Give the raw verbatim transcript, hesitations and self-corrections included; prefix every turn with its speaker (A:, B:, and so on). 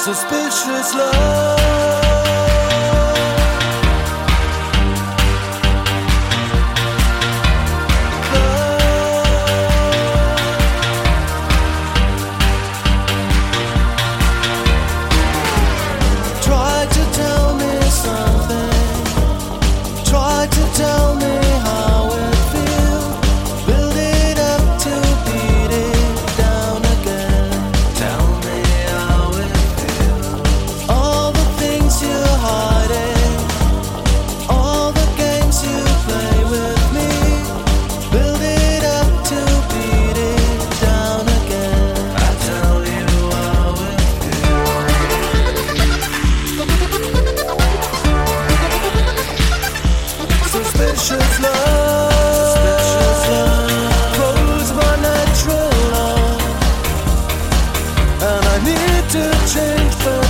A: Suspicious love. Try to tell me something. Try to tell me how it feels. Build it up to beat it down again. Tell me how it feels. All the things you're hiding, all the games you play with me. Build it up to beat it down again. I tell you how it feels. Suspicious love. Suspicious love. Proves my natural law. And I need to change for